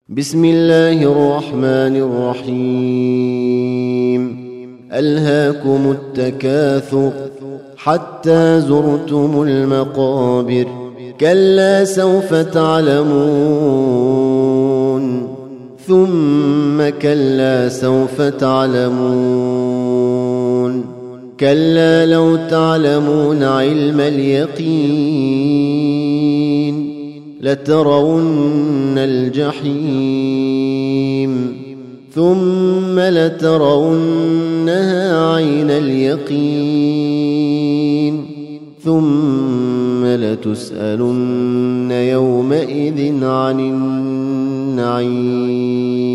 بسم الله الرحمن الرحيم. ألهاكم التكاثر حتى زرتم المقابر، كلا سوف تعلمون ثم كلا سوف تعلمون، كلا لو تعلمون علم اليقين لترون الجحيم ثم لترونها عين اليقين ثم لتسألن يومئذ عن النعيم.